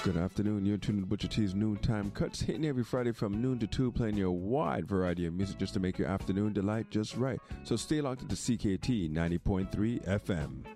Good afternoon. You're tuned to Butcher T's Noontime Cuts, hitting every Friday from noon to 2, playing your wide variety of music just to make your afternoon delight just right. So stay locked into CKT 90.3 FM.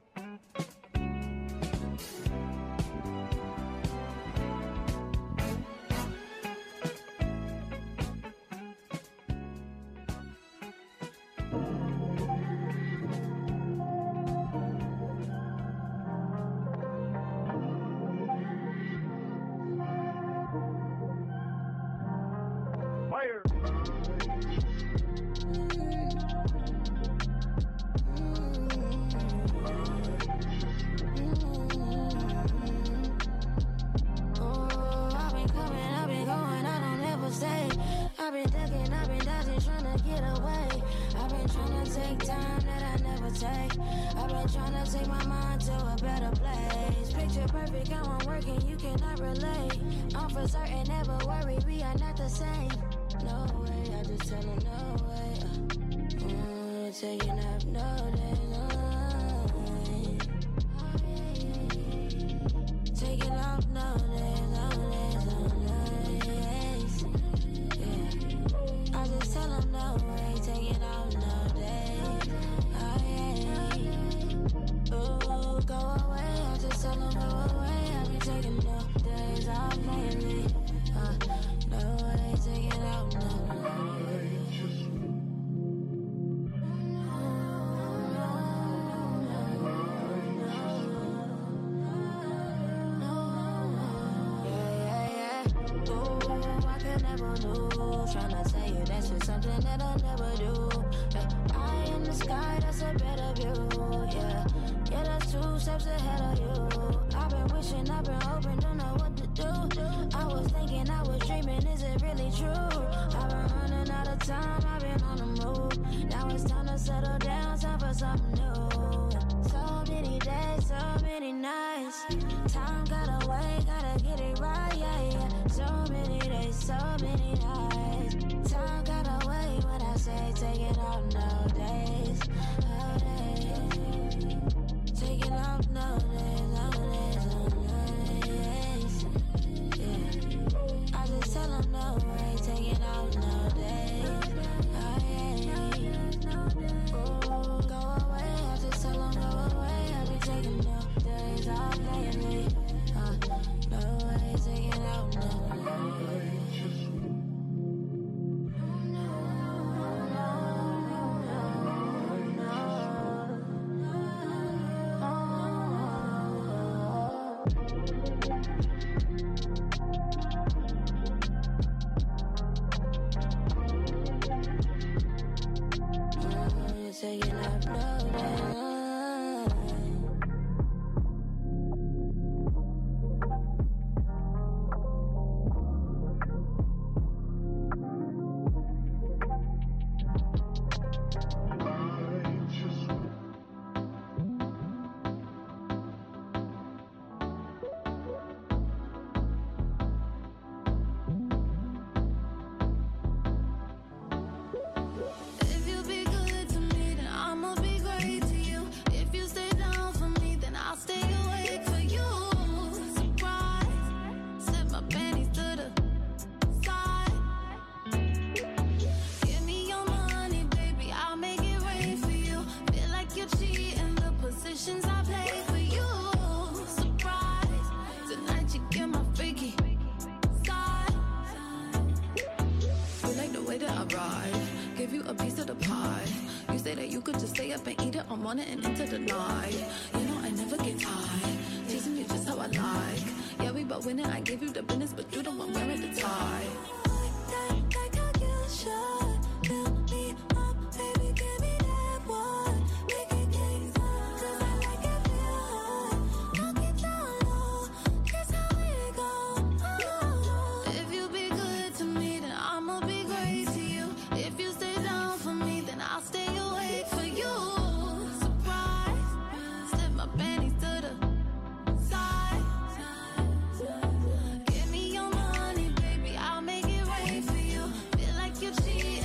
Give me your money, baby, I'll make it rain for you. Feel like you're cheating.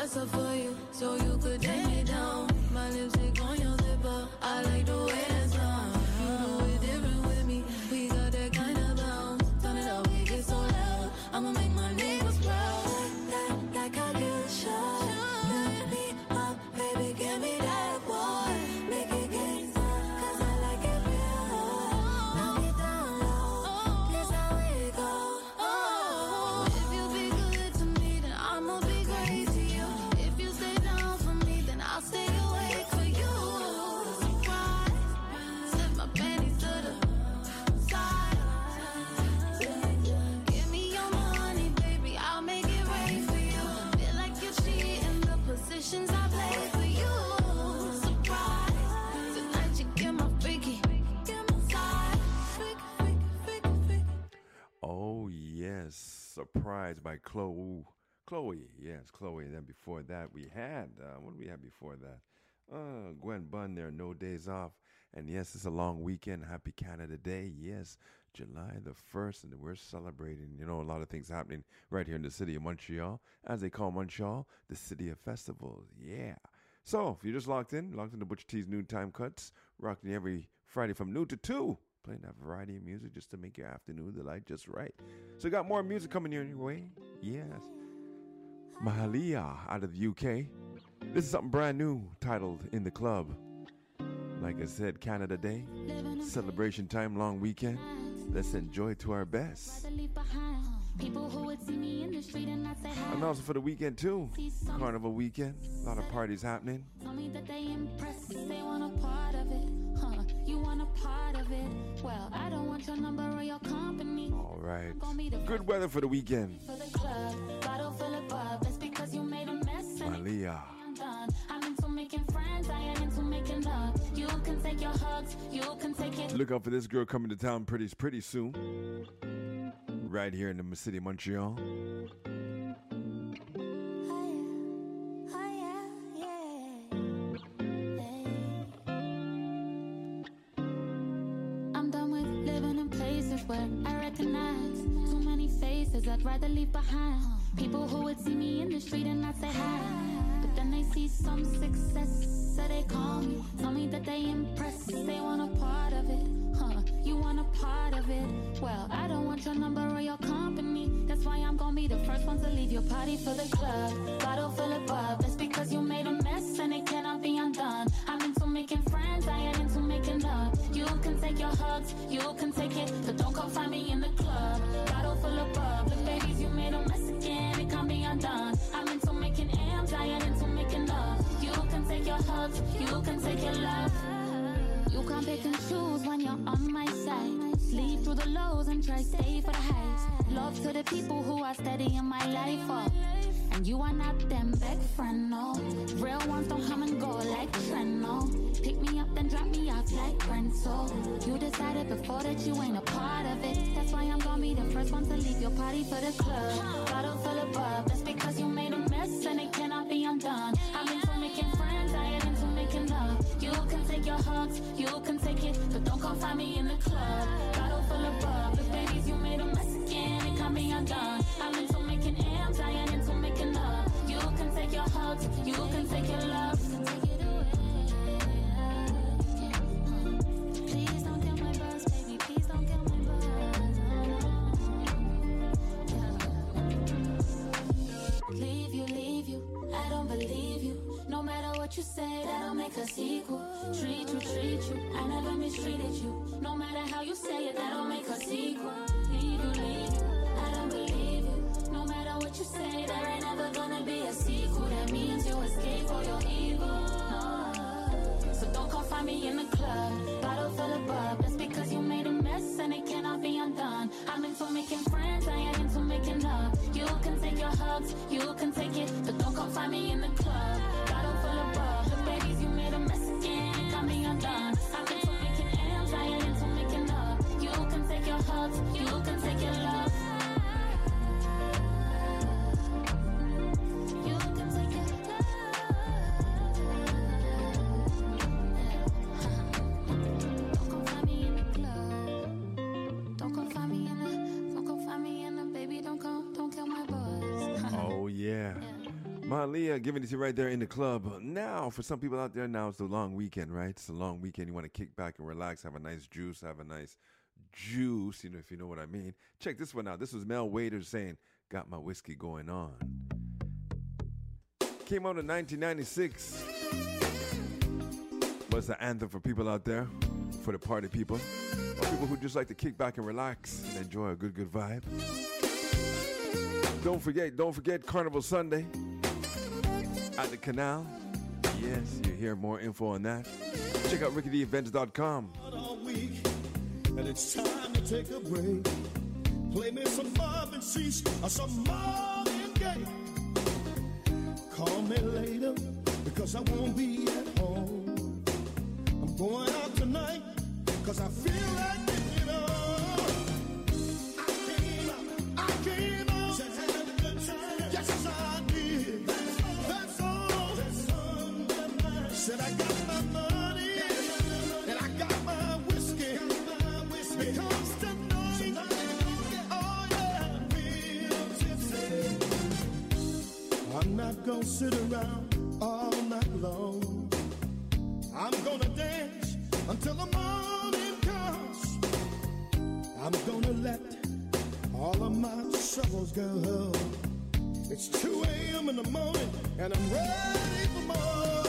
dress up for you so you could take me down. My lipstick on your zipper, I like the way that sounds. You know it's different with me, we got that kind of bounce. Turn it up, we get so loud, I'ma make my neighbors proud. Like a good shot, lift me up, baby, give me that one. Make it get some, 'cause I like it real low. Now get down low, this how it go. Oh, if you be good to me, then I'ma be great to you. If you stay down for me, then I'll stay awake for you. Surprise, slip my panties to the side. Give me your money, baby, I'll make it rain for you. Feel like you cheating the positions I play for you. Surprise, tonight you get my freaky, get my side. Freaky. Oh, yes. Surprise by Chloe. Chloe, yes, Chloe. And then before that, we had, what did we have before that? Gwen Bunn there, No Days Off. And yes, it's a long weekend. Happy Canada Day. Yes, July the 1st. And we're celebrating, a lot of things happening right here in the city of Montreal. As they call Montreal, the city of festivals. Yeah. So, if you're just locked in to Butcher T's Noontime Cuts, rocking every Friday from noon to 2. Playing that variety of music just to make your afternoon delight just right. So, we got more music coming your way. Yes. Mahalia out of the UK. This is something brand new titled In the Club. Like I said, Canada Day, celebration time, long weekend. Let's enjoy it to our best. And also for the weekend too, Carnival weekend, a lot of parties happening. You want a part of it? Well, I don't want your number or your company. All right. Good weather for the weekend. For the club, bottle full of bub. That's because you made a mess. Malia. I'm into making friends. I ain't into making love. You can take your hugs. You can take it. Look out for this girl coming to town pretty soon. Right here in the city of Montreal. Where I recognize too many faces I'd rather leave behind. People who would see me in the street and not say hi, but then they see some success, so they call me, tell me that they impressed, they want a part of it. You want a part of it? Well, I don't want your number or your company. That's why I'm gonna be the first one to leave your party for the club. Bottle full of bub. That's because you made a mess and it cannot be undone. I'm into making friends, I ain't into making love. You can take your hugs, you can take it, but don't come find me in the club. Bottle full of bub. Look, babies, you made a mess again, it can't be undone. I'm into making amps, I ain't into making love. You can take your hugs, you can take your love. You can't pick and choose when you're on my side. Sleep through the lows and try stay for the highs. Love to the people who are steady in my life, oh. And you are not them big friend, no. Real ones don't come and go like trend, no. Pick me up then drop me off like friends, so you decided before that you ain't a part of it. That's why I'm gonna be the first one to leave your party for the club. Bottle full of bub. That's because you made a mess and it cannot be undone. I'm into making friends, I ain't into making love. You can take your hugs, you can take it, but don't come find me in the club. Bottle full of bub. Look, babies, you made a mess again, it can't be undone. I'm into making amps, I ain't into making love. You can take your hugs, you can take your love. Please don't kill my buzz, baby, please don't kill my buzz. Leave you, I don't believe you. No matter what you say, that'll make us equal. Treat you, I never mistreated you. No matter how you say it, that'll make us equal. Leave you, I don't believe you. No matter what you say, there ain't never gonna be a sequel. That means you escape for your evil. So don't come find me in the club. Bottle full of bub. That's because you made a mess and it cannot be undone. I'm into making friends, I ain't into making love. You can take your hugs, you can take it, but don't come find me in the club. Bottle full of bub. Look, babies, you made a mess again, it can't be undone. I'm into making amps, I ain't into making love. You can take your hugs, you can take your love. You can take your love. Don't come find me in the club. Don't come find me in the baby. Don't kill my buzz. Oh yeah. Malia giving it to you right there in the club. Now, for some people out there, now it's the long weekend, right? It's a long weekend. You want to kick back and relax, have a nice juice, have a nice juice, if you know what I mean. Check this one out. This was Mel Wader saying, "Got my whiskey going on." Came out in 1996. Was the anthem for people out there, for the party people, or people who just like to kick back and relax and enjoy a good vibe. Don't forget Carnival Sunday at the Canal. Yes, you hear more info on that. Check out rickyevents.com. All week, and it's time to take a break. Play me some Marvin Cease or some Marvin Gaye. Call me later because I won't be at home. I'm going out tonight because I feel like it, I came out to have a good time. Yes, I did. That's all. Said I got my money and I got my whiskey. Because tonight, oh yeah, real tipsy. I'm not gonna sit around all night long. I'm gonna dance until the morning comes. I'm gonna let all of my troubles go. It's 2 a.m. in the morning and I'm ready for more.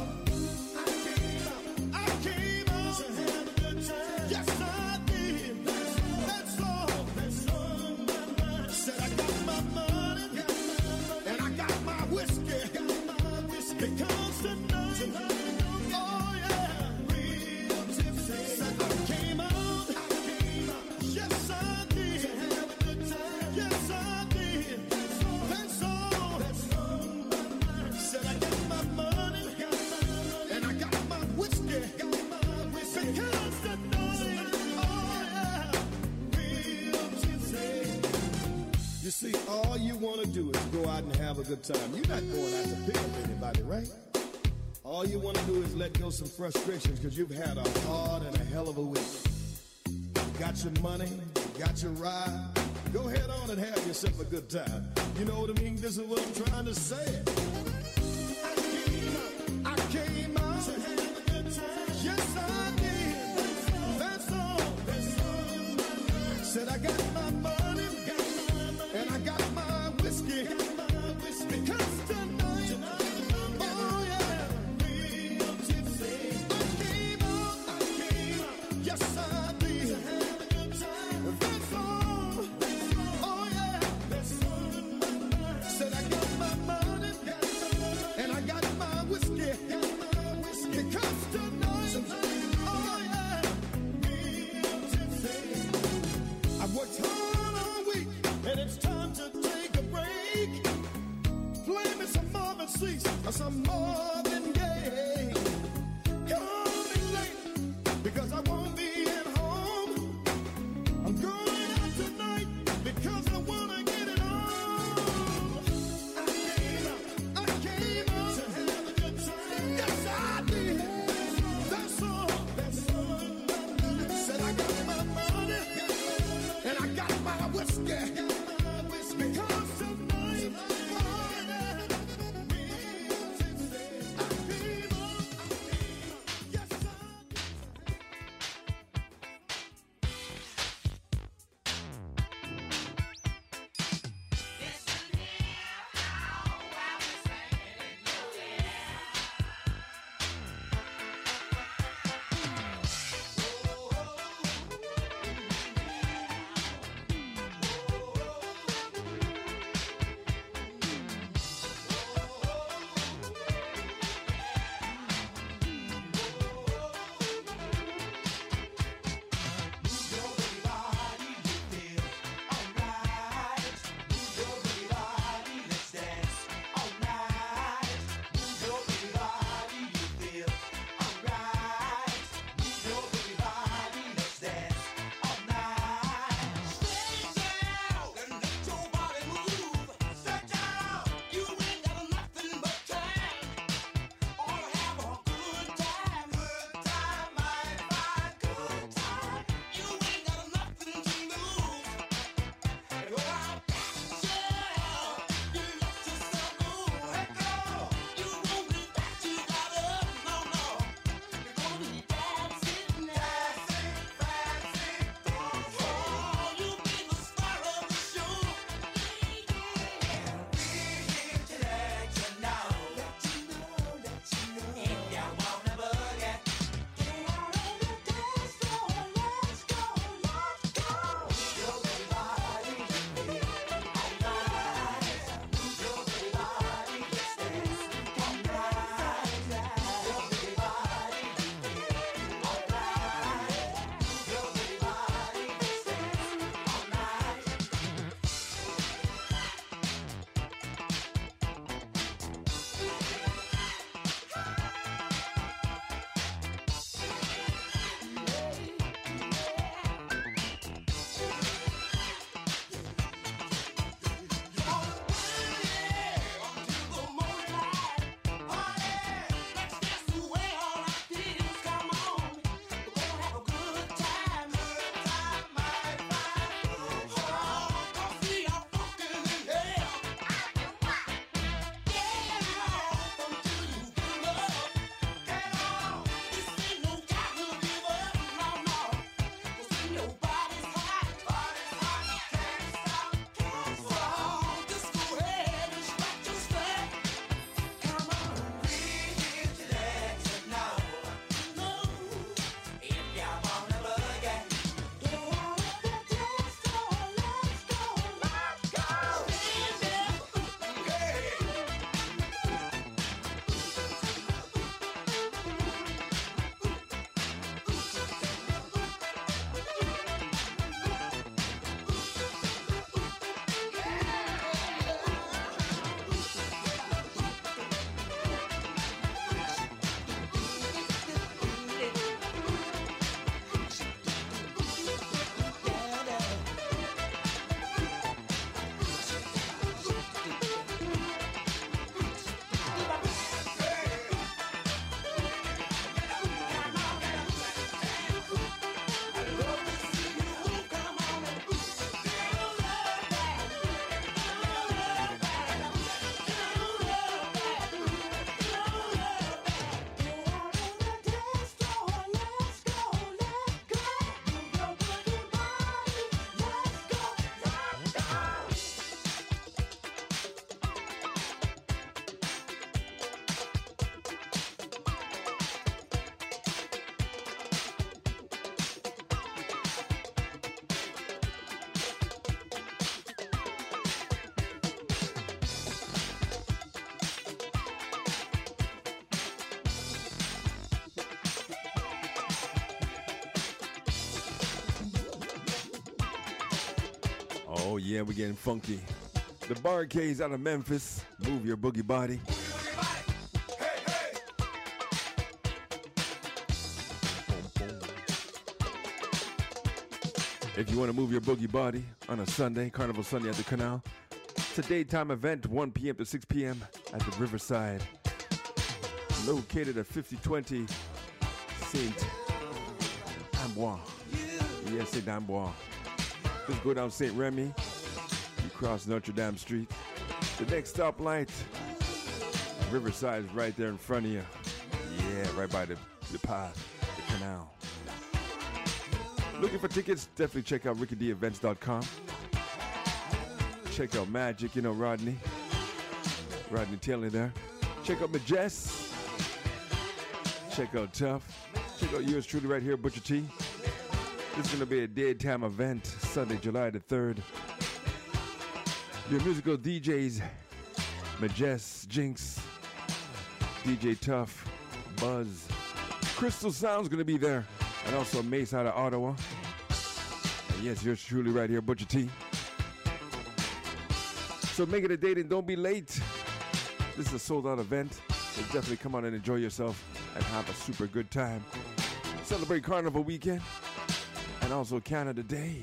I came out to have a good time. Yes, I did. That's all. Said I got my money and I got my whiskey. Because tonight, oh yeah, real tipsy. Said I came out. Yes, I did. To have a good time. Yes, I did. That's all. Said I got my money and I got my whiskey. Because tonight, oh yeah, real tipsy. You see, all you want to do is go out and have a good time. You're not going out to pick up anybody, right? All you want to do is let go some frustrations because you've had a hard and a hell of a week. You got your money, you got your ride. Go ahead on and have yourself a good time. You know what I mean? This is what I'm trying to say. I came out to have a good time. Yes, I did. That's all. Said I got my money and I got my whiskey. Because tonight, oh yeah, real tipsy. I came out, yes I did. To have a good time. That's all. Oh yeah, said I got my money and I got my whiskey. Because tonight, oh yeah, real tipsy. I've worked hard all week and it's time to take a break. Play me some Marvin Cease or some Marvin Gaye. Call me late because I won't be at home. I'm going out tonight because I want to get it on. I came out to have a good time. Yes, I did. That's all. Said I got my money and I got my whiskey. Because tonight, oh yeah, real tipsy. Oh yeah, we're getting funky. The Barcades out of Memphis. Move your boogie body. If you want to move your boogie body on a Sunday, Carnival Sunday at the Canal, it's a daytime event, 1 p.m. to 6 p.m. at the Riverside. Located at 5020 Saint Amboise. Yes, Saint Amboise. Just go down Saint Remy. You cross Notre Dame Street. The next stoplight, Riverside is right there in front of you. Yeah, right by the path, the canal. Looking for tickets? Definitely check out rickyDevents.com. Check out Magic, you know Rodney Taylor there. Check out Majest. Check out Tough. Check out yours truly right here, Butcher T. This is going to be a daytime event, Sunday, July the 3rd. Your musical DJs, Majest, Jinx, DJ Tough, Buzz. Crystal Sound's going to be there. And also Mace out of Ottawa. And yes, yours truly right here, Butcher T. So make it a date and don't be late. This is a sold-out event. So definitely come on and enjoy yourself and have a super good time. Celebrate Carnival weekend and also Canada Day.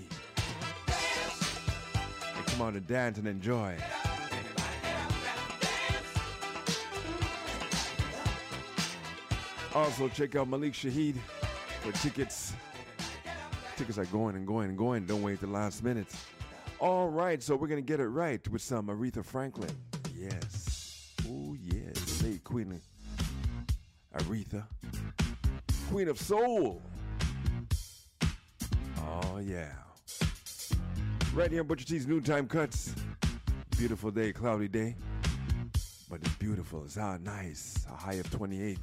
And come on and dance and enjoy. Also check out Malik Shahid for tickets. Tickets are going and going and going. Don't wait the last minute. All right, so we're going to get it right with some Aretha Franklin. Yes. Oh, yes. Late Queen Aretha. Queen of Soul. Oh, yeah. Right here on Butcher T's Noontime Cuts. Beautiful day, cloudy day. But it's beautiful. It's out nice. A high of 28.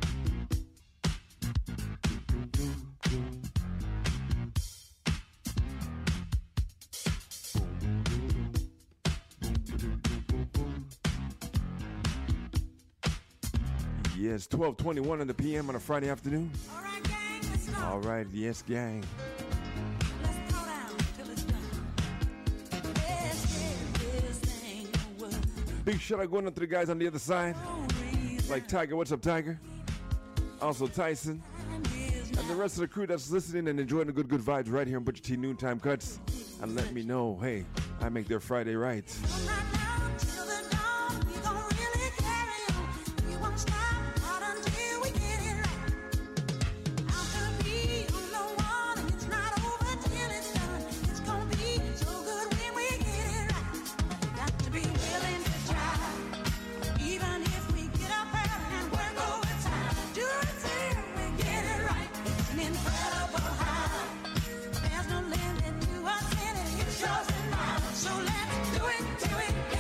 Yes, 12:21 in the PM on a Friday afternoon. All right, gang, let's go. All right, yes, gang. Let's throw down till it's done. Let's get this thing over. Big shout out going out to the guys on the other side. Like Tiger, what's up, Tiger? Also Tyson. And the rest of the crew that's listening and enjoying the good vibes right here on Butcher T Noontime Cuts. And let me know, hey, I make their Friday right. From right now till the dawn, we gon' really carry on. We won't stop not until we get it right. How could be on the one and it's not over till it's done? It's gonna be so good when we get it right. Got to be willing to try, even if we get up early and work overtime. Do it till we get it right. It's an incredible high. There's no limit to what's in it. It's yours and mine. So let's do it till we get it right.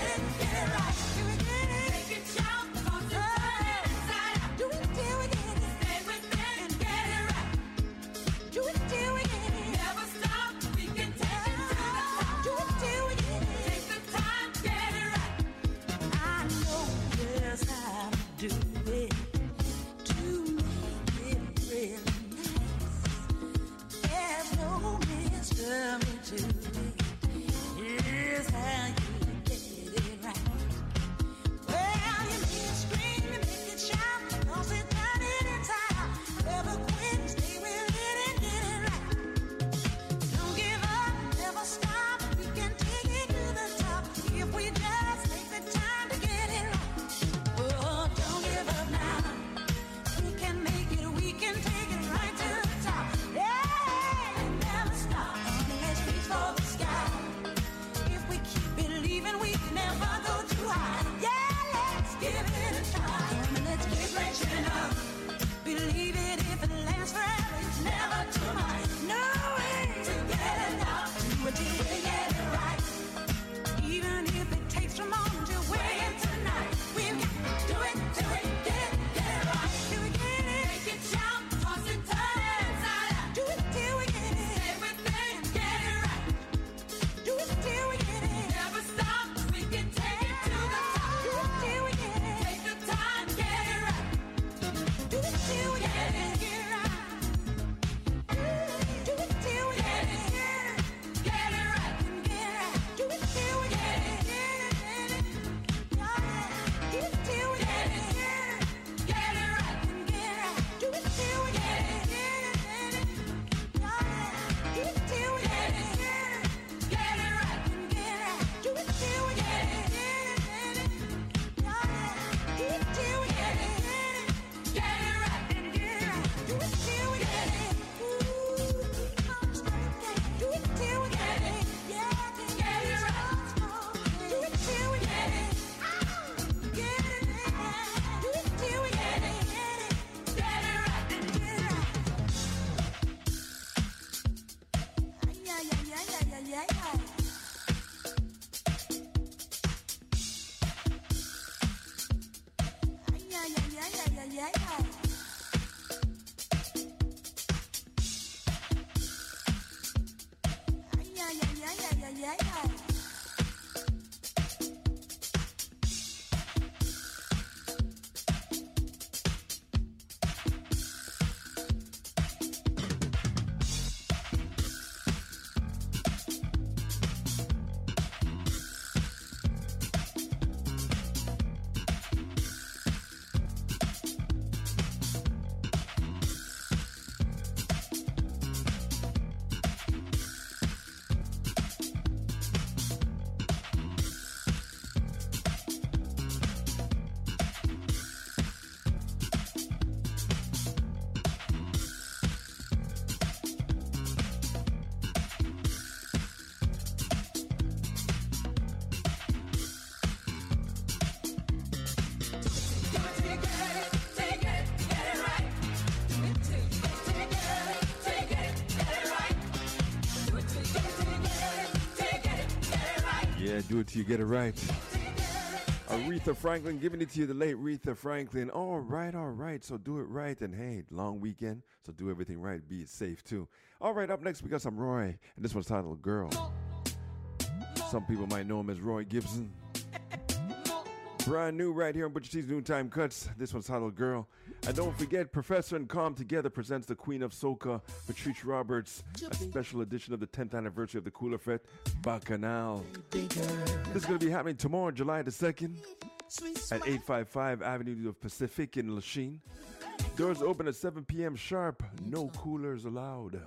do it till you get it right. Aretha Franklin giving it to you, the late Aretha Franklin. All right. So do it right. And hey, long weekend, so do everything right. Be safe too. All right, up next we got some Roy. And this one's titled Girl. Some people might know him as Roy Gibson. Brand new right here on Butcher T's Noontime Cuts. This one's titled Girl. And don't forget, Professor and Calm Together presents the Queen of Soca, Patrice Roberts, a special edition of the 10th anniversary of the Cooler Fete, Bacchanal. This is going to be happening tomorrow, July the 2nd, at 855 Avenue of Pacific in Lachine. Doors open at 7 p.m. sharp. No coolers allowed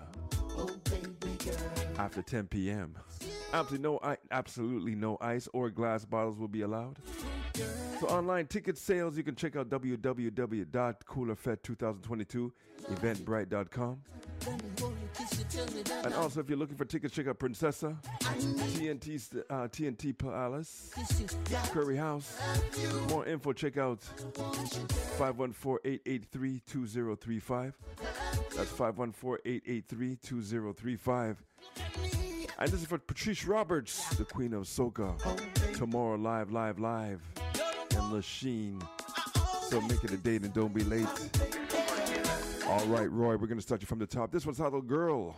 after 10 p.m. Absolutely no ice or glass bottles will be allowed. So online ticket sales, you can check out www.coolerfete2022eventbrite.com. And also, if you're looking for tickets, check out Princessa, TNT Palace, Curry House. More info, check out 514-883-2035. That's 514-883-2035. And this is for Patrice Roberts, the Queen of Soca. Tomorrow, live in Lachine. So make it a date and don't be late. All right, Roy, we're going to start you from the top. This one's titled Girl.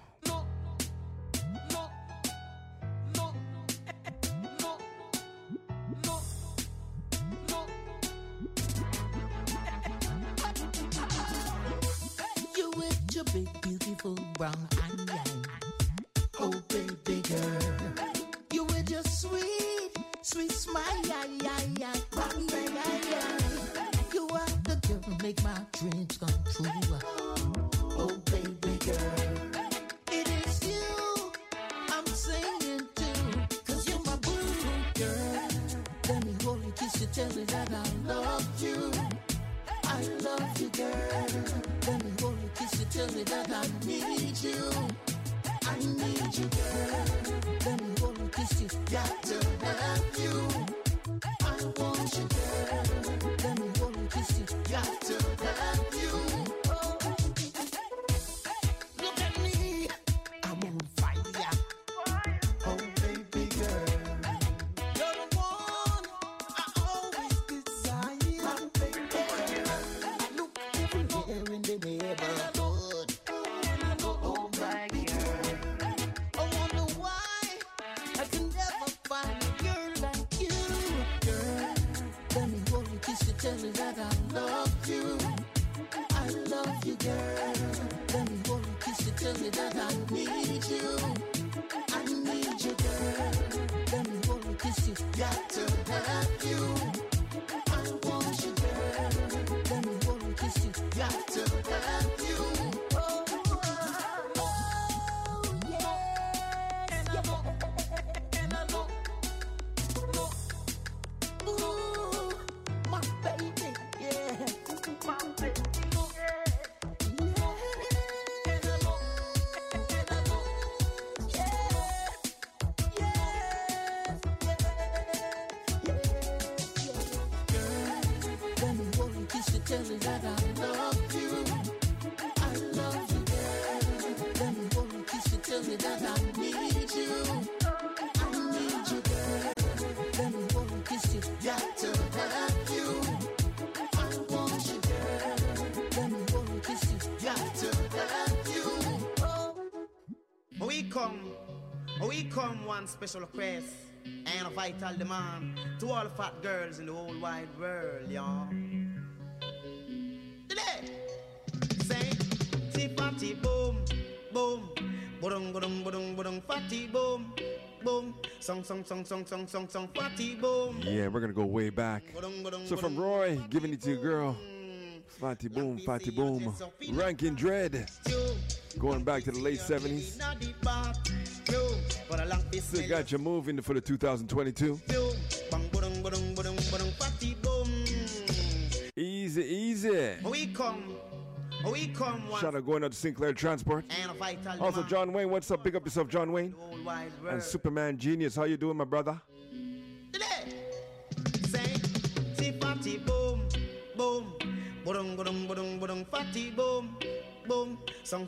You with your big, beautiful brown eye. Oh, baby girl. You with your sweet smile. You are the girl who make my dreams come true. Oh, baby girl. It is you I'm singing to. 'Cause you're my boo girl. Let me hold you, kiss you, tell you that I love you. I love you, girl. Let me hold you, kiss you, tell you that I need you. I need you, girl. Let me hold you, kiss you, got to have you. I want you, girl. Let me hold you, kiss you, got to have you. Oh, look at me, I'm on fire. Oh, baby girl, you're the one I always desire. My baby girl, I look everywhere in the neighborhood. Oh, my girl, I wonder why I can never find a girl like you. Girl, let me hold you, kiss you, tell you that I love you. I love you, girl. Let me hold you, kiss you, tell you that I need you. I need you, girl. Let me hold you, kiss you, got to have you. I want you, girl. Let me hold you, kiss you, got to have you. Oh, yeah. And I know. Ooh, my baby, yeah. My baby, yeah. And I know. Let me hold you, kiss you, tell you that I love you. I love you, girl. Let me hold you, kiss you, tell you that I need you. I need you, girl. Let me hold you, kiss you, got to have you. I want you, girl. Let me hold you, kiss you, got to have you. We come one special request and a vital demand to all fat girls in the whole wide world, y'all. Today, say, see fatty boom, boom, budung, budung, budung, budung, fatty boom, boom, song, fatty boom. Yeah, we're going to go way back. So from Roy, giving it to your girl. Fatty boom. Ranking Dread. Going back to the late 70s. Still got you moving for the 2022. Easy. We come. Shout out going out to Sinclair Transport. Also, John Wayne, what's up? Big up yourself, John Wayne. And Superman Genius, how you doing, my brother? Today, say, see fatty boom, boom, budung, budung, budung, budung, fatty boom, boom, song,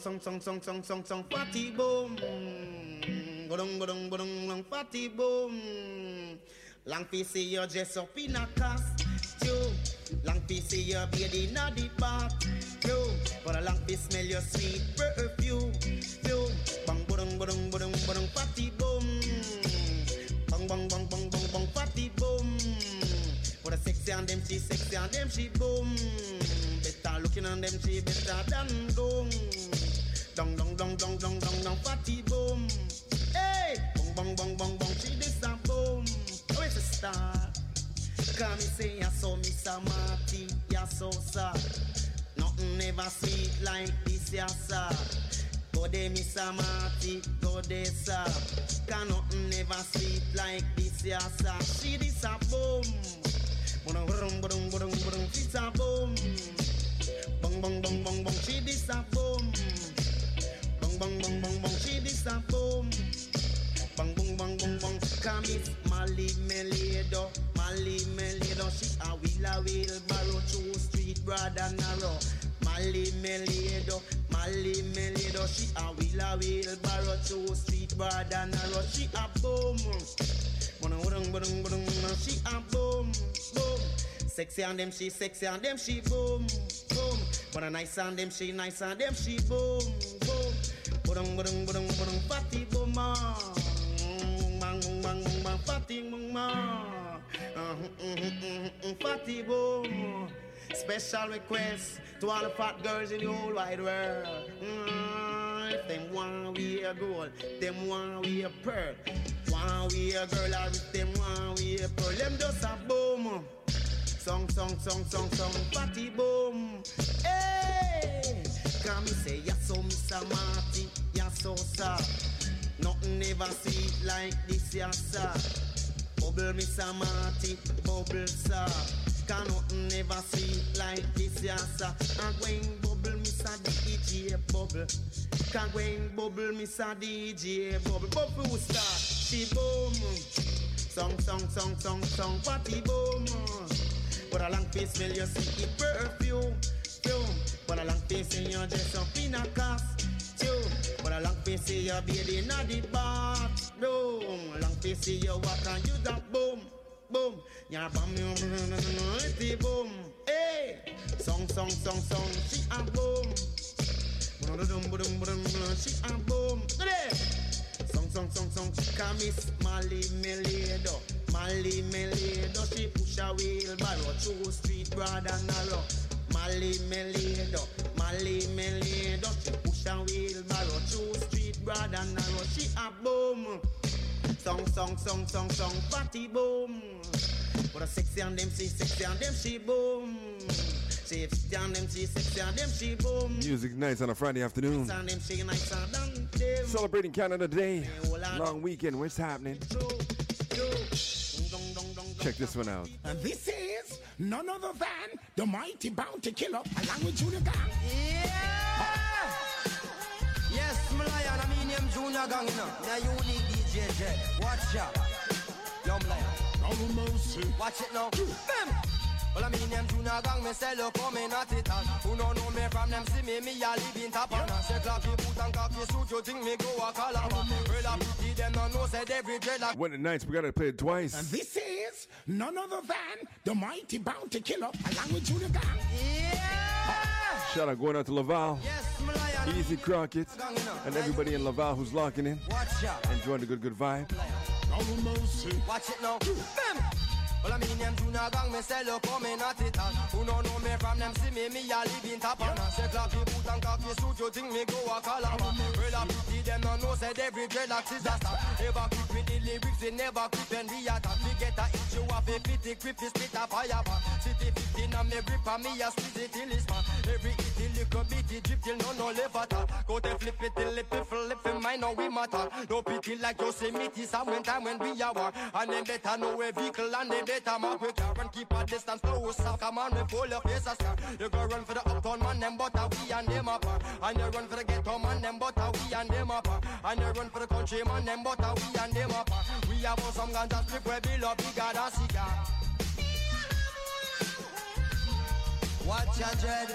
fatty boom, budung, budung, budung, budung, fatty boom. Long fi see you dress up in a costume. Long fi see you bathe in a the bathroom. But a long fi smell your sweet perfume. Bang budung budung budung budung fatty boom. Bang bang bang bang bang bang fatty boom. But a sexy and them she boom. Better looking on them she better than dung. Dong dong dong dong dong dong dong fatty boom. Hey, bang bang bang bang bang she this a boom. Where's the start? Come me say ya so Miss Marty, ya so sad. Nothing ever sweet like this ya sad. Go there Miss Marty, go there sir. Can nothing ever sweet like this ya sad. She this a boom. Budung budung budung budung budung she a boom. Bang bang bang bang bang she this a boom. Bang bang bang bang bang she this a boom. Bang bang bang bang bang. Come Miss Mali Melido, Mali Melido. She a wheelbarrow through street broad and narrow. Mali Melido, Mali Melido. She a wheelbarrow through street broad and narrow. She a boom. Budung budung budung. She a boom boom. Sexy and them she sexy and them she boom boom. But a nice and them she nice and them she boom boom. Budung budung budung budung. Fatty boom bang bang bang fatty bang fatty boom. Special request to all the fat girls in the whole wide world. If them want we a gold, them want we a pearl. Want we a girl or if them want we a pearl, them just a boom. Song song song song song fatty boom. Hey, come me say ya so Miss Marty, ya so sad. Nothing ever sweet like this ya sir. Bubble Miss Marty, bubble sir. Can nothing ever sweet like this ya sir. And going bubble Miss DJ bubble. Can going bubble Miss DJ bubble. Bubble star, she boom. Song song song song song party boom. But a long face smell you see it perfume. But a long face in your dress up in a costume. But a long face see you baby in the bathroom. A long face see you walk and you that boom, boom. Ya bam you boom. Hey, song song song song she a boom. She a boom. Song song song song. Come Miss Mali Melido, Mali Melido. She push a wheelbarrow through street broad and narrow. Mali Melido, Mali Melido. She push a wheelbarrow through street broad and narrow. She a boom. Song song song song song fatty boom. But a sexy and them she boom. Sexy and them she sexy and them she boom. Music nights on a Friday afternoon. And them she nice and them. Celebrating Canada Day. Long weekend. What's happening? Check this one out. And this is none other than the mighty Bounty Killer along with Junior Gang. Yeah! Yes, Malayan, I mean him Junior Gang, you know. Now you need DJ Jet. Watch out. Young Malayan. No mercy. Watch it now. Bam! Well, I mean them Junior Gang, me say look coming at it all. Who don't know me from them see me a live in Tapana. Say clappy boot and coffee suit, you think me go a Calabar. Well, I pity them, no know, said every dreadlock. When the nights, we gotta play it twice. And this is none other than the mighty Bounty Killer along with Junior Gang. Yeah! Shout out going out to Laval. Yes, Malayan. Easy Crockett. And everybody in Laval who's locking in. Watch out. Enjoying the good vibe. No mercy. Watch it now. Bam! Well, I mean them Junior Gang, me say look coming at it all. Who don't know me from them see me a live in Tapana. Say clappy boot and coffee suit, you think me go a Calabar. Well, I pity them, no know, said every dreadlock is a star. Never quit with the lyrics, they never quit when we attack. We get a itch, you have a pity, grip is split a fire bar. City 15 and me grip and me a squeeze it till it's man. Every itty little bitty drip till no left at all. Go to flip it till it flip in mine, now we matter. No pity like Yosemite, some time when we are war. And they better know a vehicle and they better mark with car and keep a distance close. Come on, we pull your face a scar. You go run for the uptown man, them but we and them apart. And you run for the ghetto man, them but we and them apart. And you run for the country man, them but we and them apart. We have some ganja strip where below bigger than cigar. Watch your dread.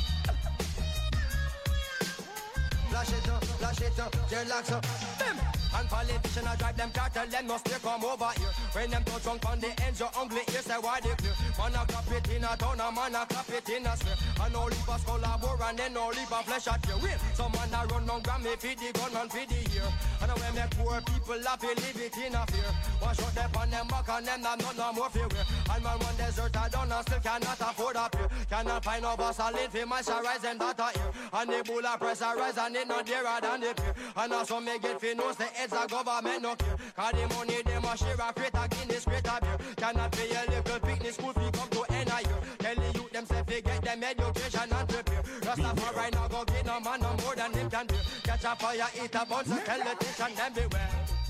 Flash it up, dreadlocks up. Bim! And politicians I drive them car, tell them no stay come over here. When them touch drunk on the ends, your ugly ears say why they clear. Man a clap it in a town, a man a clap it in a square. And no leave a skull a bore and then no leave a flesh at your will. Some man a run on Grammy feed the gun and feed the ear. And when make poor people laugh, they live it in a fear. Wash out them on them back and them no more fear. And man one desert a done and still cannot afford a peer. Cannot find no bus a lead for moisturize them data here. And the bull a press a rise and it not dearer than the peer. And also me get fi knows the heads of government no care. Cause the money them a share a crate a Guinness crate a beer. Cannot pay a little picnic school fee come to end a year. Tell the youth them say fi get them education and prepare. Rastafari now go get no man no more than him can do. Catch a fire, eat a bunch, so tell the teacher them beware.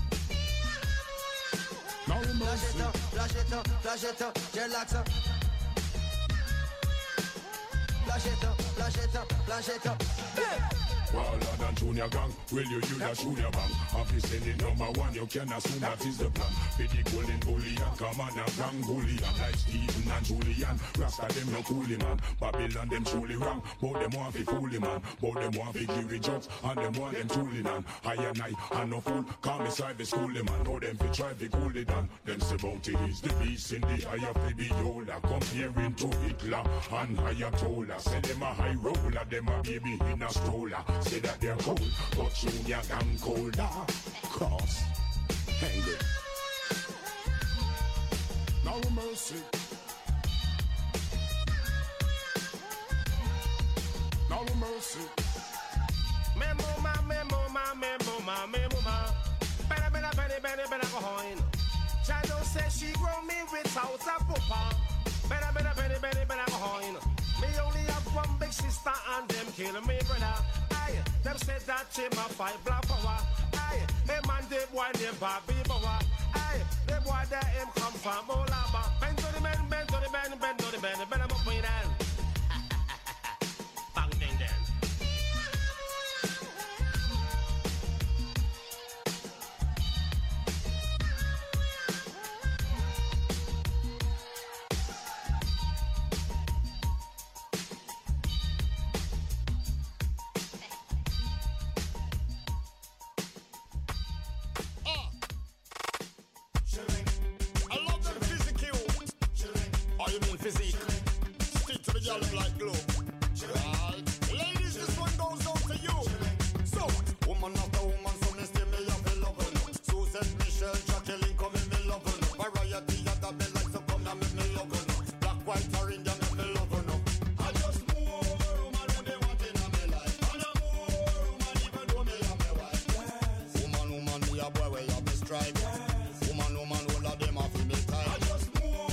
Flash it up, flash it up, flash it up, relax up. Flash it up, flash it up, flash it up. Waller than Junior Gang, will you use a junior bang? Office in the number one, you can assume that is the plan. For the golden bullion, come on a gang bullion. Like Stephen and Julian, Rasta them no coolie man. Babylon them truly wrong, but them want fi foolie man. But them want fi give it jokes, and them want them truly man. I and I no fool, call me side the schoolie man. Know them fi try fi cool it down. Them say bounty is the beast in the eye of the beholder. Comparing to Hitler and Ayatollah. Say them a high roller, them a baby in a stroller. Say that they're cold, but Junior Gang colder. Cause angry. No mercy. No mercy. Me mama. Better go home. Shadow says she grow me without a papa. Better go home. Me only have one big sister and them kill me brother. Aye, them said that she ma fight black power. Aye, hey man the boy named Bobby Bower. Aye, the boy that him come from Olaba. Bend to the man, bend to the man, bend to the man. Bend him up with that. Bang ding ding. Physique, stick to the yellow like glue. Right. Ladies, this one goes out to you. So, woman after woman, so they still me up in love. Susan, Michelle, Jacqueline, come in me love. Variety of the bell like so come and make me love. Black, white, or Indian, make me love. I just more woman when they want in my life. And more woman even though me and my wife. Yes. Woman, me a boy where you have me stripe. Yes. Woman, all of them have me time. I just more.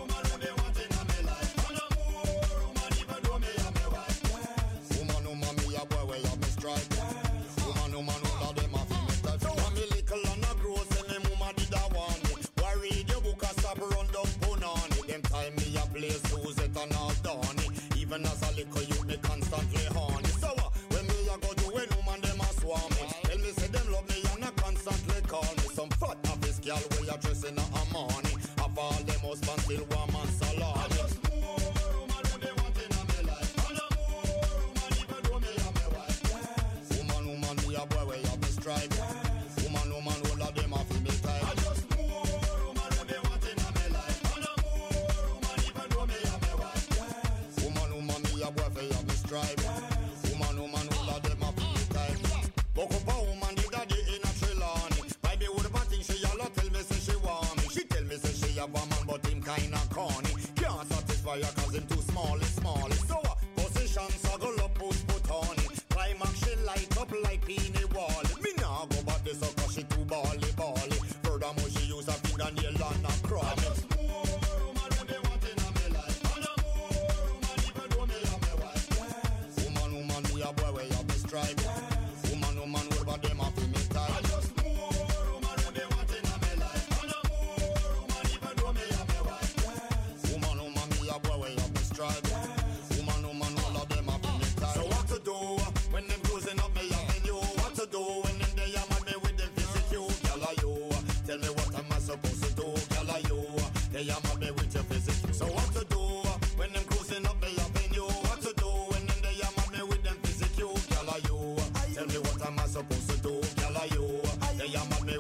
Even as a little you me constantly horny. So when me a go do when woman them a swarm me. Tell me say them love me and a constantly call me. Some fat office girl where you dressing a morning. Of all them husband still warm and salon. I just more woman who they want in my life. And a more woman even though me and my wife. Yes. Woman me a boy where you have me stripe. Yes. Woman all of them a feel me tight. I just more woman who they want in my life. And a more woman even though me and my wife. Yes. Me a boy for you me stripe. Yes. Woman, all of them a feel time. Woke up a woman the daddy in a Trelawney. By me would have think she all tell me say she want me. She tell me say she have a man but him kinda corny. Can't satisfy her cause him too small. So positions I go up put on it. Climax she light up like Peony Wall. Me nah go back this up cause she too bally. Furthermore she use a fingernail and a crop. Stripe. Yes. Woman, over them a feel me tight. I just more woman who they want in my life. And a more woman even though me have my wife. Yes. Woman, me a boy where you have me stripe. Yes. Woman, all of them a feel me tight. So what to do when them closing up me avenue? What to do when them they am at me with them physical? Girl are you? Tell me what am I supposed to do? Girl are you? They am at me with your physical. So what to do when them closing up me avenue? What to do when them they am at me with them physical? Girl are you? Tell me what am I supposed to do? Girl are you? They am at me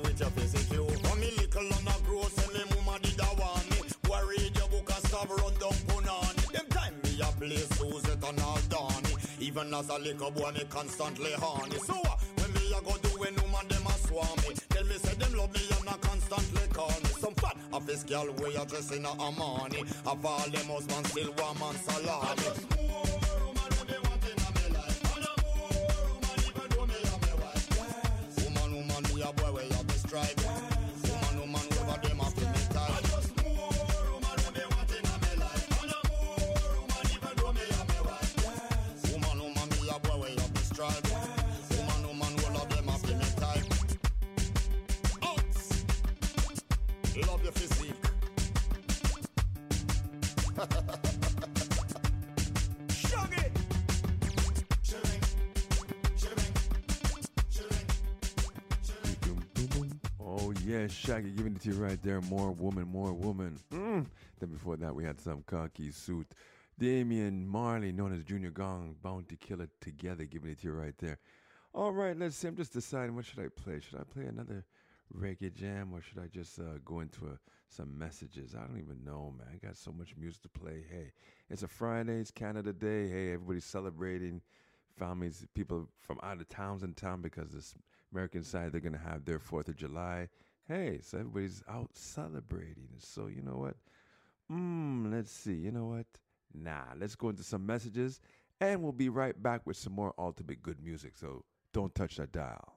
Even as a little boy, me constantly horny. So when me a go do when woman them a swarm me, tell me say them love me and a constantly call me. Some fat office girl way a dress in a Armani. Of all them husbands still warm and salami. Woman, me a boy where you be stripe. Woman, over them a feel me tight. I just more woman who they want in a me life. And a more woman even though me a me wife. Woman, me a boy where you be stripe. Woman, all of them a feel me tight. Out. Love your physique. Shug it. Oh yeah, Shaggy giving it to you right there. More woman, more woman. Then before that, we had some Khaki Suit. Damian Marley, known as Junior Gong, Bounty Killer, together, giving it to you right there. All right, let's see. I'm just deciding what should I play. Should I play another reggae jam, or should I just go into some messages? I don't even know, man. I got so much music to play. Hey, it's a Friday. It's Canada Day. Hey, everybody's celebrating. Families, people from out of towns in town, because this American side, they're going to have their 4th of July. Hey, so everybody's out celebrating. So you know what? Let's see. You know what? Let's go into some messages, and we'll be right back with some more ultimate good music. So don't touch that dial.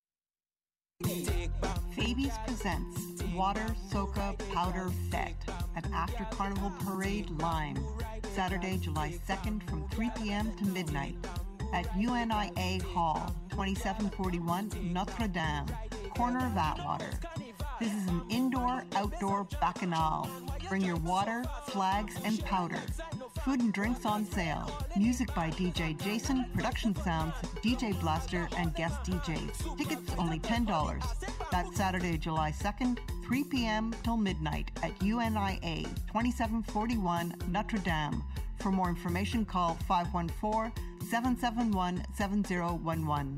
Fabies presents Water Soca Powder Fet at After Carnival Parade Lime, Saturday, July 2nd from 3 p.m. to midnight at UNIA Hall, 2741 Notre Dame, corner of Atwater. This is an indoor-outdoor bacchanal. Bring your water, flags, and powder. Food and drinks on sale. Music by DJ Jason, production sounds, DJ Blaster, and guest DJs. Tickets only $10. That's Saturday, July 2nd, 3 p.m. till midnight at UNIA, 2741 Notre Dame. For more information, call 514-771-7011.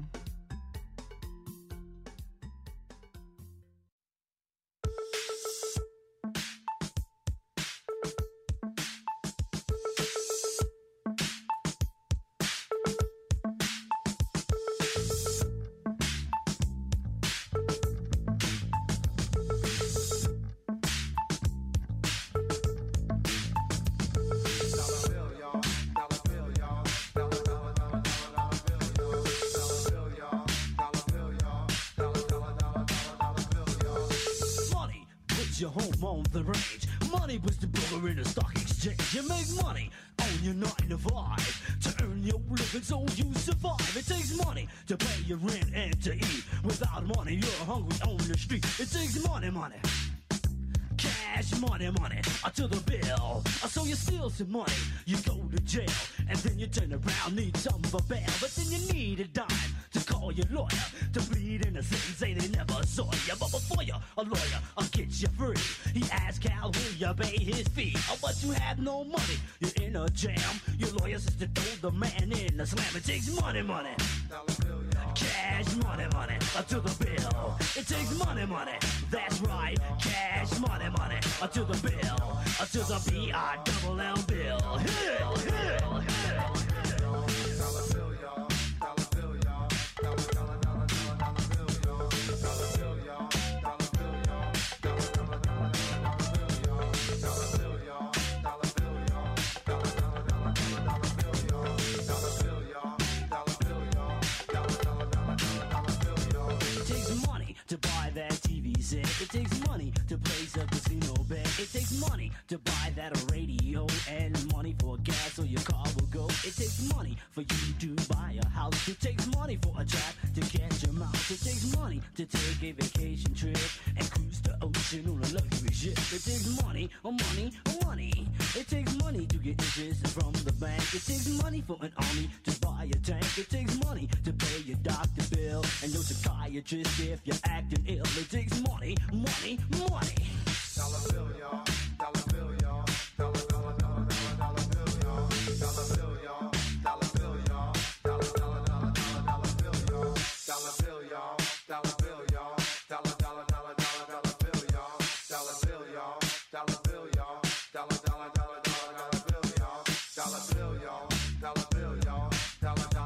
Your home on the range. Money was the broker in the stock exchange. You make money on your 9 to 5 to earn your living so you survive. It takes money to pay your rent and to eat. Without money, you're hungry on the street. It takes money. Cash money, to the bill. So you steal some money, you go to jail, and then you turn around, need some of a bail. But then you need a dime to call your lawyer to plead innocent, say they never saw you. But before you, a lawyer, I'll get you free. He asks how will you pay his fee? But you have no money, you're in a jam. Your lawyer says to throw the man in the slam. It takes money. Cash money, to the bill. It takes money, that's right. Cash money, to the bill, to the B-I-double-L bill. To buy that TV set, it takes money to place a casino bet. It takes money to buy that radio and money for gas so your car will go. It takes money for you to buy a house. It takes money for a job to catch a mouse. It takes money to take a vacation trip and cruise the ocean on a luxury ship. It takes money. It takes money to get interest from the bank. It takes money for an army to buy a tank. It takes money to pay your doctor bill and your psychiatrist if you're acting ill. It takes money. Dollar bill, y'all. Dollar bill, y'all. Dollar bill, y'all. Dollar bill, y'all. Dollar bill, y'all. Dollar bill, y'all. Dollar bill, y'all. Dollar bill, y'all. Dollar bill, y'all. Dollar bill, y'all. Dollar bill, y'all. Dollar bill, y'all. Dollar bill, y'all. Dollar bill, y'all. Dollar bill, y'all. Dollar bill, y'all.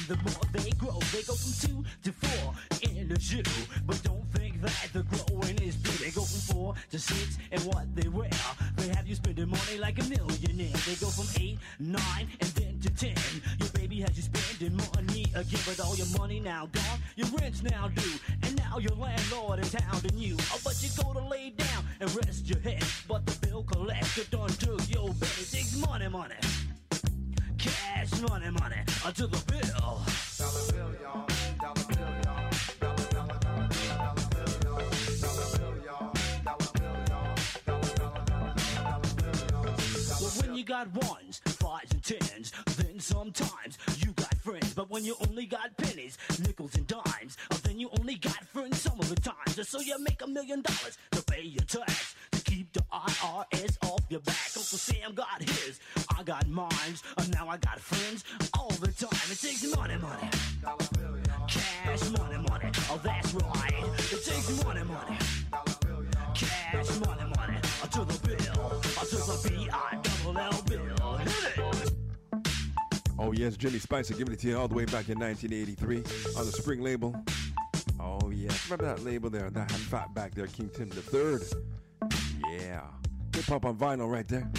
the more they grow. They go from 2 to 4 in a shoe. But don't think that the growing is due. They go from 4 to 6 and what they wear. They have you spending money like a millionaire. They go from 8, 9, and then to 10. Your baby has you spending money again. But all your money now gone, your rent's now due. And now your landlord is hounding you. Oh, but you go to lay down and rest your head. But the bill collector done took your bed. It takes money, money. Cash money, money, until the bill. Dollar bill, y'all. Dollar bill, y'all. Dollar, dollar, dollar, dollar bill, y'all. Dollar bill, y'all. Dollar bill, y'all. Dollar, dollar, dollar, dollar bill, y'all. Well, when you got 1s, 5s, and 10s, then sometimes you got friends. But when you only got pennies, nickels, and dimes, then you only got friends some of the times. And so you make $1 million to pay your tax, to keep the IRS off your back. Uncle Sam got his, I got mine, and now I got friends all the time. It takes money, money. Cash money, money. Oh, that's right. It takes money, money. Cash money, money. To the bill, to the B-I-double-L bill. Hit it! Oh yes, Jimmy Spicer giving it to you all the way back in 1983 on the Spring label. Oh yes, remember that label there that had fat back there, King Tim III. Yeah, hip hop on vinyl right there.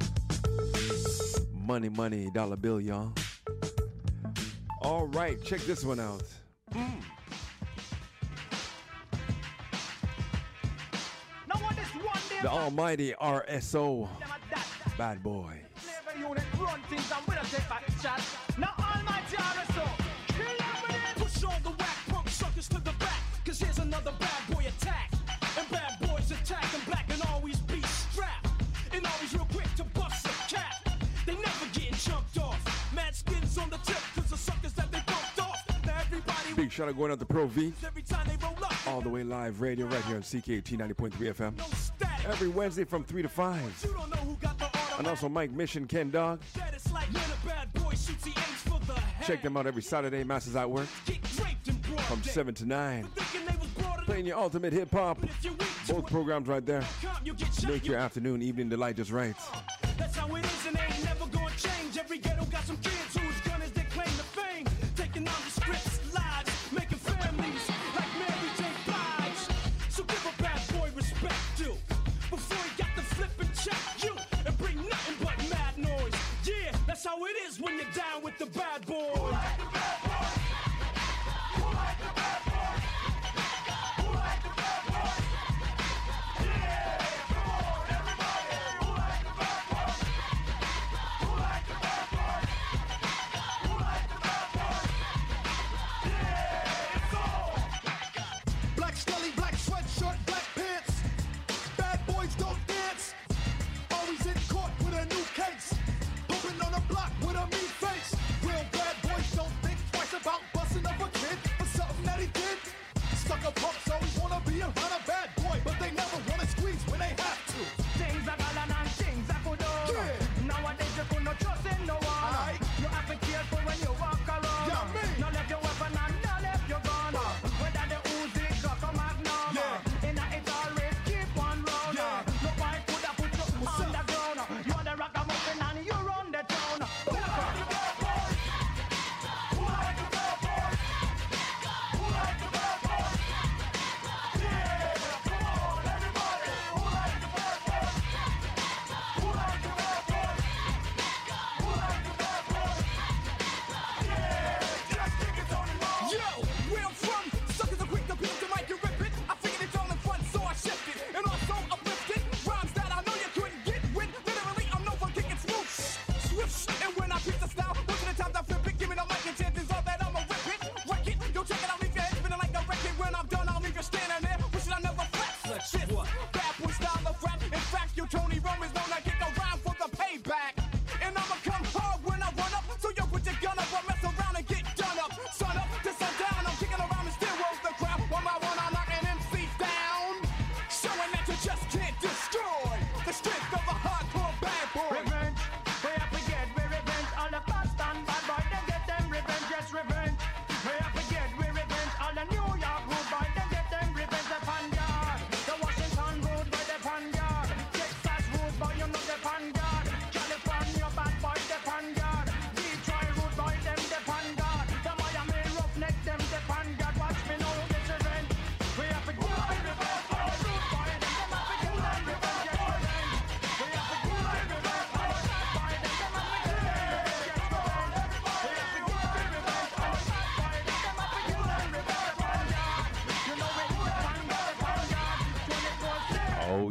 Money, money, dollar bill, y'all. All right, check this one out. The almighty RSO, Bad Boy. Now almighty RSO, push all the whack punk suckers to the back, cause here's another bad boy attack. And bad boys attacking black and always be strapped, and always real quick to bust a cap. They never getting jumped off. Mad skins on the tip, cause the suckers that they bumped off. Now everybody Big shout out going out to Pro V. every time they roll up. All the way live radio right here on CKT 90.3 FM. Every Wednesday from 3 to 5. You don't know who got the And also Mike Mission, Ken Dog. that. It's like when a bad boy shoots the A's for the head. Check them out every Saturday, Masters at Work. Get draped in broad From day. 7 to 9. Thinking they was broader than Playing your ultimate hip hop. if you weak to Both programs right there. come, you get shot. Make your afternoon, evening delight just right. That's how it is, and they ain't never gonna change. Every ghetto got some kids whose gun is they claim to fame. Taking on the scripts, lives, making families like Mary J. Blige. So give a bad boy respect, too. Before he got the flip and check you and bring nothing but mad noise. Yeah, that's how it is when you're down with the bad boy. Who like the bad boy? Who like the bad boy? Who like the bad boy? Yeah, come on, everybody. Who like the bad boy?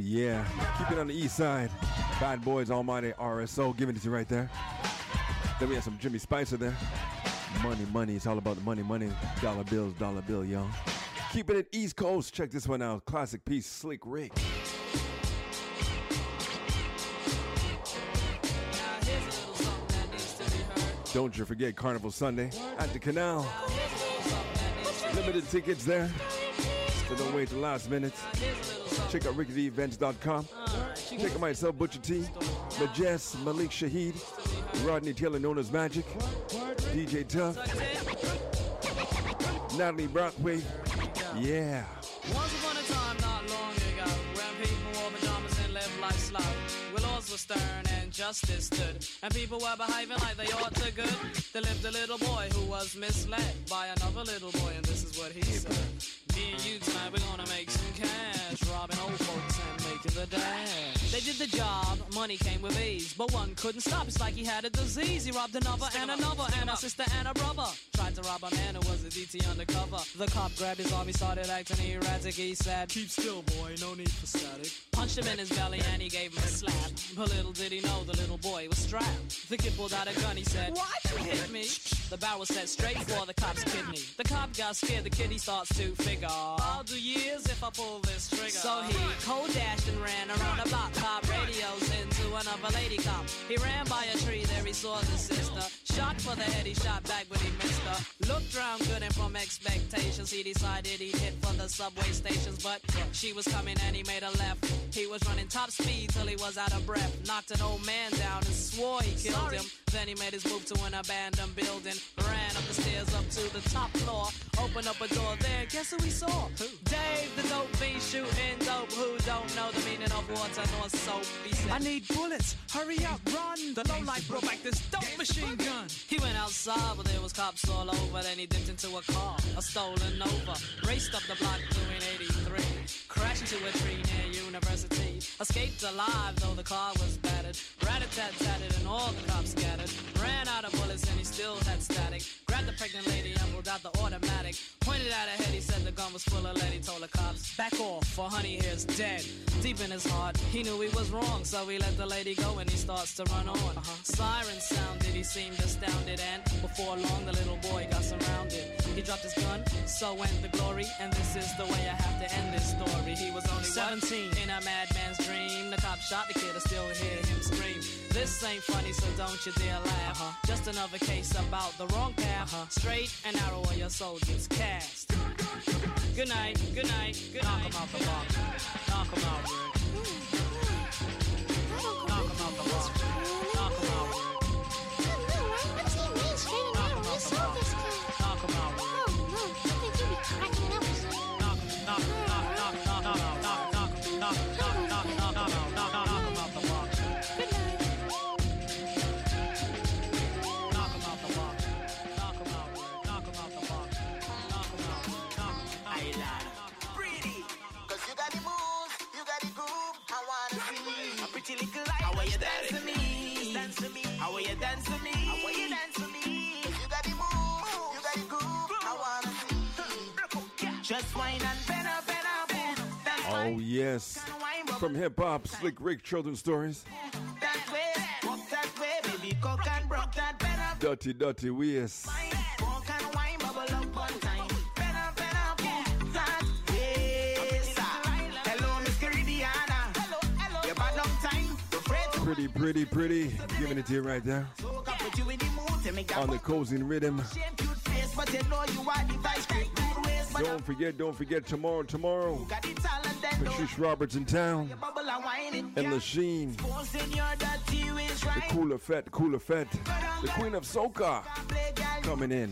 yeah. Keep it on the east side. Bad Boys Almighty RSO, giving it to you right there. Then we have some Jimmy Spicer there. Money, money. It's all about the money, money. Dollar bill, y'all. Keep it at East Coast. Check this one out. Classic piece, Slick Rick. Don't you forget Carnival Sunday at the Canal. Limited tickets there. So don't wait till last minute. Check out ricketyevents.com. Check out myself, Butcher T, Majest, Malik Shaheed, Rodney Taylor, known as Magic, DJ Tuff, Natalie Brockway. Yeah. Once upon a time, not long ago, when people wore pajamas and lived life slow, where laws were stern and justice stood, and people were behaving like they ought to good. There lived a little boy who was misled by another little boy, and this is what he said. Me and you tonight, we're gonna make some cash, robbing old folks and making the dash. They did the job, money came with ease, but one couldn't stop, it's like he had a disease. He robbed another and another, and a sister and a brother. Tried to rob a man who was a DT undercover. The cop grabbed his arm, he started acting erratic. He said, keep still, boy, no need for static. Punched him in his belly and he gave him a slap. But little did he know the little boy was strapped. The kid pulled out a gun, he said, why you hit me? The barrel set straight for the cop's kidney. The cop got scared, the kid he starts to figure, I'll do years if I pull this trigger. So he cold dashed and ran around the block. Cop radios into another lady cop. He ran by a tree, there he saw the sister. Shot for the head, he shot back but he missed her. Looked round good and from expectations, he decided he'd hit for the subway stations. But she was coming and he made a left. He was running top speed till he was out of breath. Knocked an old man down and swore he killed him. Then he made his move to an abandoned building. Ran up the stairs up to the top floor. Opened up a door there, guess who he saw? Who? Dave, the dope fiend shooting dope. Who don't know the meaning of water nor soap? He said, I need bullets, hurry up, run. The lowlife brought back this dope machine gun. He went outside, but there was cops all over. Then he dipped into a car, a stolen Nova. Raced up the block doing 83. Crashed into a tree near University. Escaped alive, though the car was battered. Rat-a-tat-tatted and all the cops scattered. Ran out of bullets and he still had static. Grabbed the pregnant lady and pulled out the automatic. Pointed at her head, he said the gun was full of lead. He told the cops, back off, for honey here's dead. Deep in his heart, he knew he was wrong, so he let the lady go and he starts to run on. Sirens sounded, he seemed astounded, and before long the little boy got surrounded. He dropped his gun, so went the glory, and this is the way I have to end this story. He was only 17 in a madman's dream. The cop shot the kid, I still hear him scream. This ain't funny, so don't you dare laugh. Just another case about the wrong path. Straight and narrow where your soul gets cast. Good night, good night, good night. Knock him out the box. Knock him out, Rick. Knock him out the box. Knock him out, Rick. Knock him out the box. Knock him out, Rick. How you dance to me? Dance to me. How you dance to me? How you dance to me? You got the move, you got the groove. I wanna see. Just wine and bend up, dance. Oh yes, from hip hop, Slick Rick Children's Stories. That way, walk that way, baby, cock and broke that bend up. Dirty, dirty ways. Walk and wine, bubble up one time. Bend up, that way. Hello, Miss Caribbeana. Hello. You bad long time. Pretty, pretty, pretty. Giving it to you right there. On the cozy rhythm. Don't forget tomorrow. Patrice Roberts in town. And Lasheen. The Cooler Fete. The Queen of Soca coming in.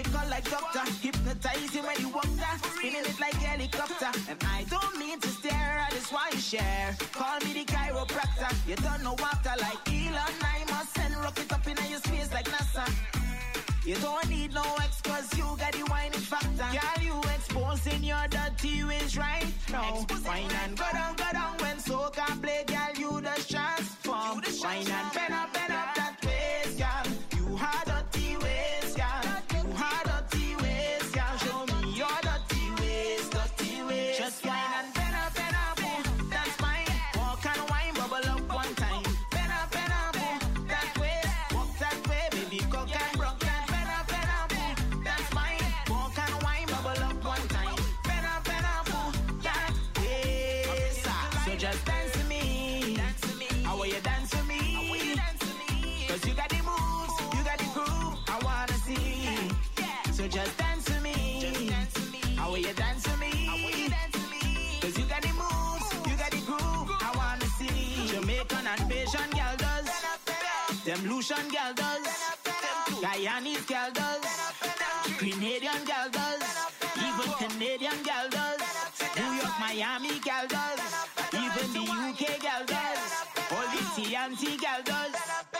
musical like doctor, hypnotizing when you wonder, spinning it like helicopter. And I don't mean to stare, I just want you share. Call me the chiropractor. You don't know after like Elon, I must send rocket up in your space like NASA. You don't need no ex cause you got the whining factor. Girl, you exposing your dirty ways right now. Wine and go down when soca play, girl, you just transform. Wine and bend up that waist, girl. You had dirty ways, girl. You had dirty ways, girl. Show me your dirty ways, dirty ways. Just wine and bend up, boom, that's fine. Walk and wine, bubble up one time. Bend up, boom, that way. Walk that way, baby, cock and broke that. Bend up, boom, that's fine. Walk and wine, bubble up one time. Bend up, boom, that way. So just dance to me. How will you dance to me? Cause you got the moves, you got the groove, I wanna see. So just dance to me. How will you dance to me? Cause you got the moves, you got the groove, I wanna see. Jamaican and Bayesian girl does, them Lucian girl does, Guyanese girl does, Grenadian girl does, even Canadian girl does, New York, Miami girl does, even the UK girl does, all the TNT girl does.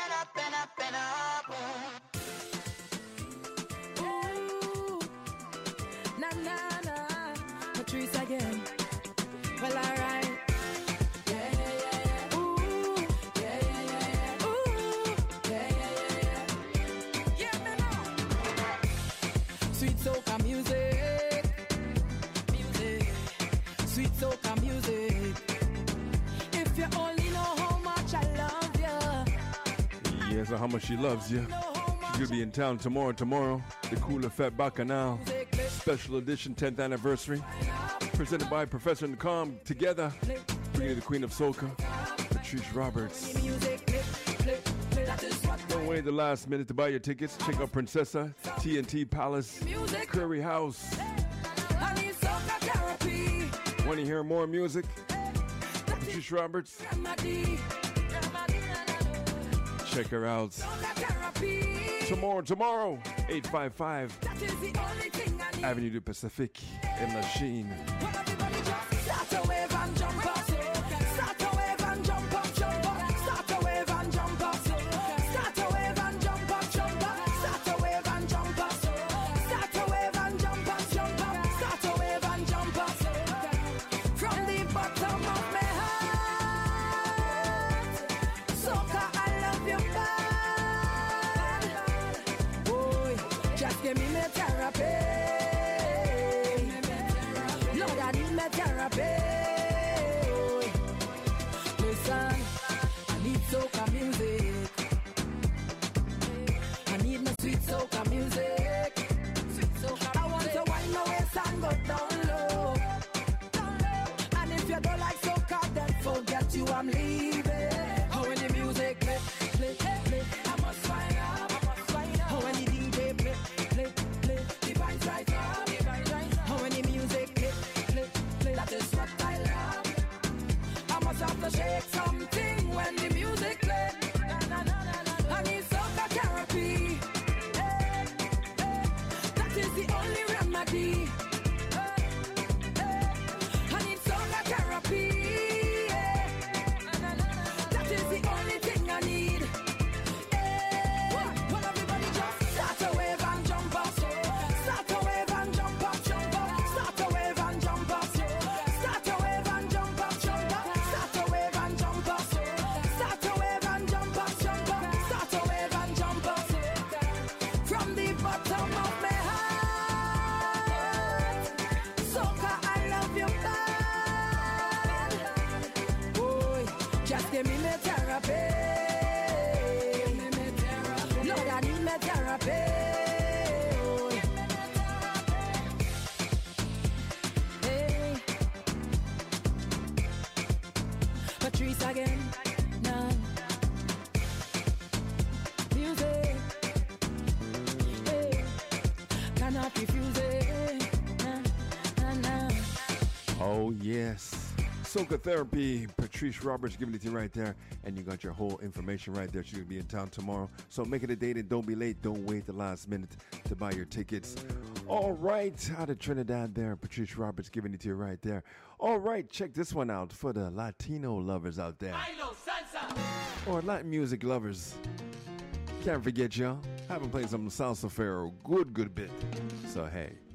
Na na na, Patrice again. Well, alright. Yeah, yeah, yeah, yeah. Ooh, yeah, yeah, yeah, yeah. Ooh, yeah, yeah, yeah, yeah. Yeah, me know. Sweet soca music, music. Sweet soca music. If you only know how much I love you. Yes, how much she loves you. She's gonna be in town tomorrow. The Cool Effect Bacchanal Special Edition 10th Anniversary. Presented by Professor and Calm together. Bringing you the Queen of Soca, Patrice Roberts. Don't wait the last minute to buy your tickets. Check out Princessa, TNT Palace, Curry House. Want to hear more music? Patrice Roberts. Check her out. Tomorrow, 855 Avenue du Pacifique in Lachine. Start a wave and jump up. Start a wave and jump up, jump up. Start a wave and jump up. Start a wave and jump up, jump up. Start a wave and jump up. Start a wave and jump up, jump up. Start a wave and jump up. From the bottom of my heart, soca, I love you bad. Boy, just give me my therapy. Lord, I need my therapy. Listen, I need soca music. I need my sweet soca music. I want to wind my waist and go down low. And if you don't like soca, then forget you, I'm leaving. How when the music play, play, play, I must find out. How when the DJ play, play, play, the vibes right up. How when the music play, play, play, that is what I love. I must have to shake something when the music play. I need soca therapy. That is the only remedy. I need soca therapy. That is the only thing I need. Well, everybody just start a wave and jump up. Start a wave and jump up, jump up. Start a wave and jump up. Start a wave and jump up, jump up. Start a wave and jump up. Start a wave and jump up, jump up. Start a wave and jump up. From the bottom of my heart, soca, I love you bad. Boy, just give me my therapy. Lord, I need my therapy. Hey, Patrice again. Nah. Music. Hey, cannot refuse it. Nah, nah, nah. Oh, yes. Soca Therapy, Patrice Roberts giving it to you right there. And you got your whole information right there. She's going to be in town tomorrow. So make it a date and don't be late. Don't wait the last minute to buy your tickets. All right, out of Trinidad there, Patrice Roberts giving it to you right there. All right, check this one out for the Latino lovers out there. Or Latin music lovers. Can't forget y'all. Haven't played some salsa for a good bit. So hey.